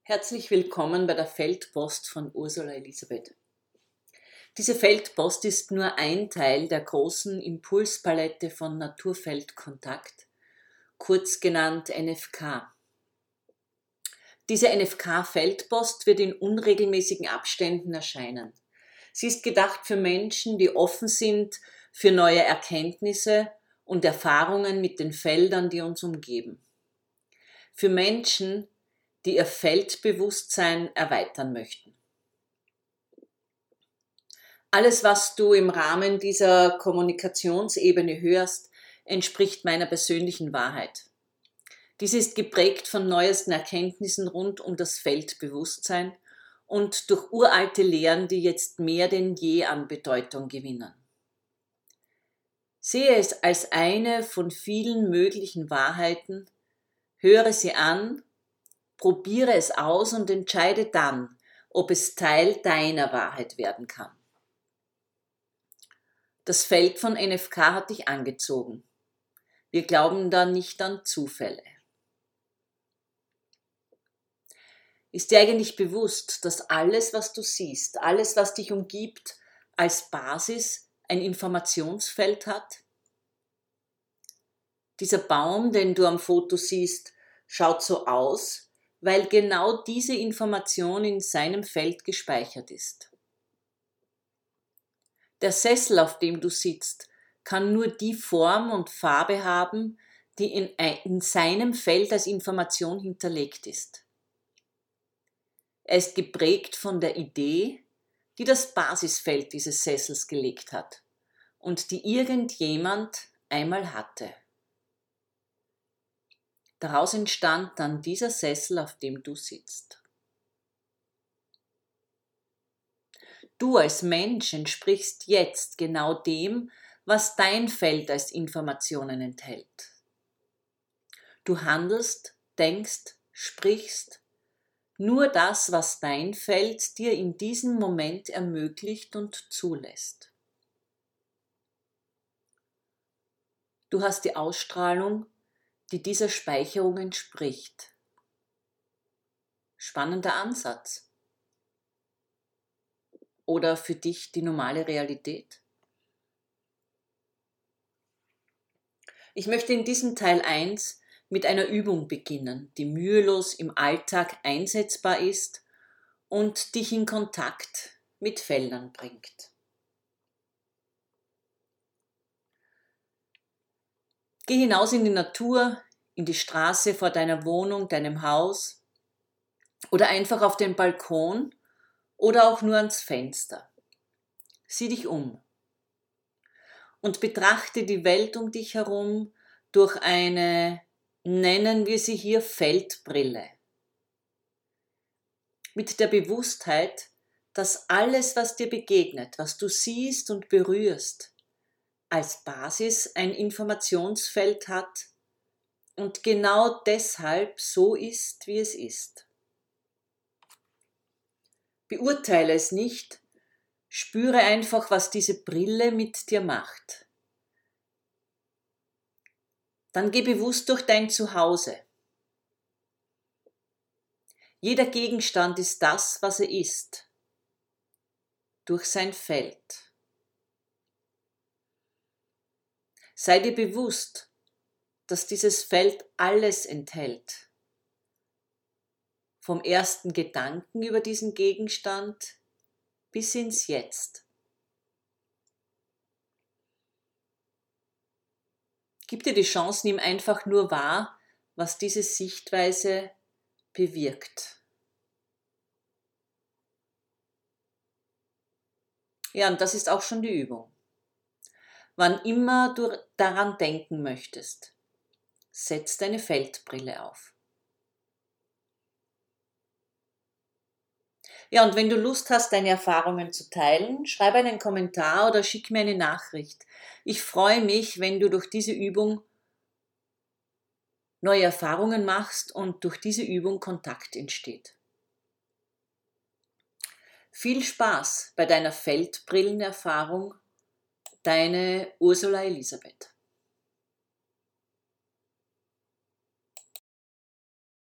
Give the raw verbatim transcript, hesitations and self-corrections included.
Herzlich willkommen bei der Feldpost von Ursula Elisabeth. Diese Feldpost ist nur ein Teil der großen Impulspalette von Naturfeldkontakt, kurz genannt N F K. Diese N F K-Feldpost wird in unregelmäßigen Abständen erscheinen. Sie ist gedacht für Menschen, die offen sind für neue Erkenntnisse und Erfahrungen mit den Feldern, die uns umgeben. Für Menschen, die ihr Feldbewusstsein erweitern möchten. Alles, was du im Rahmen dieser Kommunikationsebene hörst, entspricht meiner persönlichen Wahrheit. Dies ist geprägt von neuesten Erkenntnissen rund um das Feldbewusstsein und durch uralte Lehren, die jetzt mehr denn je an Bedeutung gewinnen. Sehe es als eine von vielen möglichen Wahrheiten, höre sie an, probiere es aus und entscheide dann, ob es Teil deiner Wahrheit werden kann. Das Feld von N F K hat dich angezogen. Wir glauben da nicht an Zufälle. Ist dir eigentlich bewusst, dass alles, was du siehst, alles, was dich umgibt, als Basis ein Informationsfeld hat? Dieser Baum, den du am Foto siehst, schaut so aus, weil genau diese Information in seinem Feld gespeichert ist. Der Sessel, auf dem du sitzt, kann nur die Form und Farbe haben, die in, in seinem Feld als Information hinterlegt ist. Er ist geprägt von der Idee, die das Basisfeld dieses Sessels gelegt hat und die irgendjemand einmal hatte. Daraus entstand dann dieser Sessel, auf dem du sitzt. Du als Mensch entsprichst jetzt genau dem, was dein Feld als Informationen enthält. Du handelst, denkst, sprichst nur das, was dein Feld dir in diesem Moment ermöglicht und zulässt. Du hast die Ausstrahlung, die dieser Speicherung entspricht. Spannender Ansatz. Oder für dich die normale Realität? Ich möchte in diesem Teil eins mit einer Übung beginnen, die mühelos im Alltag einsetzbar ist und dich in Kontakt mit Feldern bringt. Geh hinaus in die Natur, in die Straße vor deiner Wohnung, deinem Haus oder einfach auf den Balkon oder auch nur ans Fenster. Sieh dich um und betrachte die Welt um dich herum durch eine, nennen wir sie hier, Feldbrille. Mit der Bewusstheit, dass alles, was dir begegnet, was du siehst und berührst, als Basis ein Informationsfeld hat und genau deshalb so ist, wie es ist. Beurteile es nicht, spüre einfach, was diese Brille mit dir macht. Dann geh bewusst durch dein Zuhause. Jeder Gegenstand ist das, was er ist, durch sein Feld. Sei dir bewusst, dass dieses Feld alles enthält. Vom ersten Gedanken über diesen Gegenstand bis ins Jetzt. Gib dir die Chance, nimm einfach nur wahr, was diese Sichtweise bewirkt. Ja, und das ist auch schon die Übung. Wann immer du daran denken möchtest, setz deine Feldbrille auf. Ja, und wenn du Lust hast, deine Erfahrungen zu teilen, schreib einen Kommentar oder schick mir eine Nachricht. Ich freue mich, wenn du durch diese Übung neue Erfahrungen machst und durch diese Übung Kontakt entsteht. Viel Spaß bei deiner Feldbrillenerfahrung, deine Ursula Elisabeth.